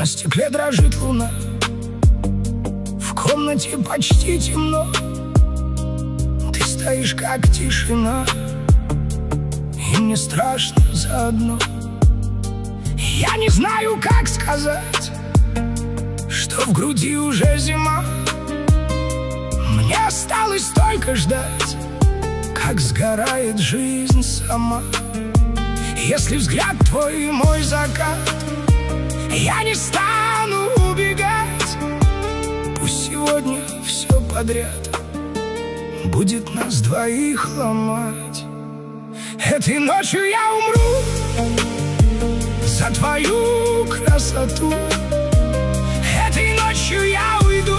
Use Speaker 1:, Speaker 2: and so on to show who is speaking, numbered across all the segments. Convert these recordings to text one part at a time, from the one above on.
Speaker 1: стекле дрожит луна, в комнате почти темно. Ты стоишь как тишина, и мне страшно заодно. Я не знаю, как сказать, что в груди уже зима. Мне осталось только ждать, как сгорает жизнь сама. Если взгляд твой и мой закат, я не стану убегать. Пусть сегодня все подряд будет нас двоих ломать. Этой ночью я умру за твою красоту. Этой ночью я уйду,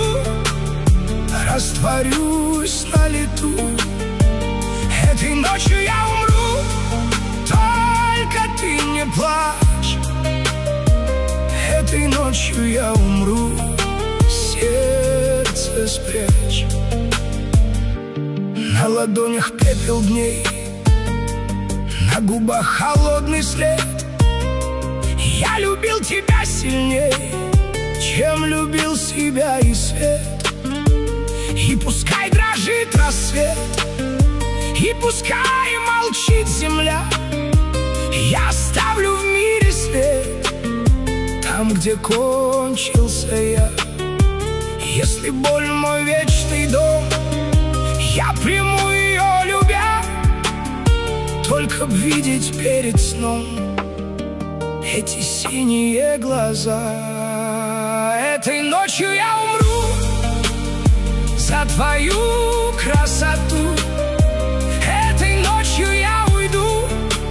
Speaker 1: растворюсь на лету. Этой ночью я умру, только ты не плачь. Этой ночью я умру, сердце спрячь. На ладонях пепел дней, на губах холодный след. Я любил тебя сильней, чем любил себя и свет. И пускай дрожит рассвет, и пускай молчит земля, я оставлю в мире след там, где кончился я. Если боль мой вечный дом, я приму ее, любя, только б видеть перед сном эти синие глаза. Этой ночью я умру за твою красоту. Этой ночью я уйду,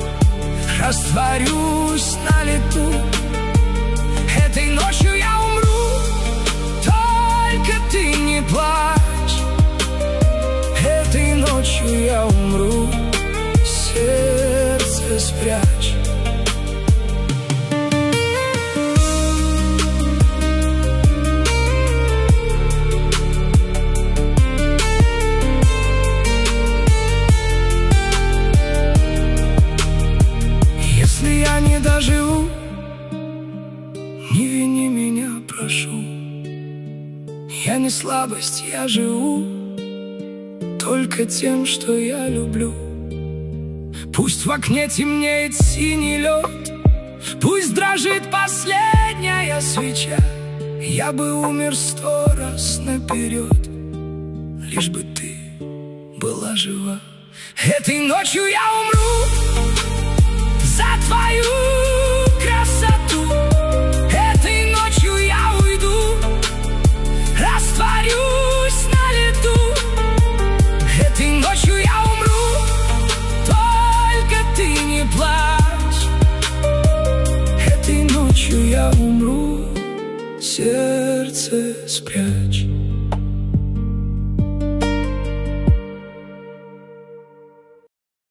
Speaker 1: растворюсь на лету. Этой ночью я умру, только ты не плачь. Этой ночью я умру, сердце спрячь. Не доживу, не вини меня, прошу. Я не слабость, я живу только тем, что я люблю. Пусть в окне темнеет синий лед, пусть дрожит последняя свеча, я бы умер 100 раз наперед, лишь бы ты была жива. Этой ночью я умру за твою красоту. Этой ночью я уйду, растворюсь на лету. Этой ночью я умру, только ты не плачь. Этой ночью я умру, сердце спрячь.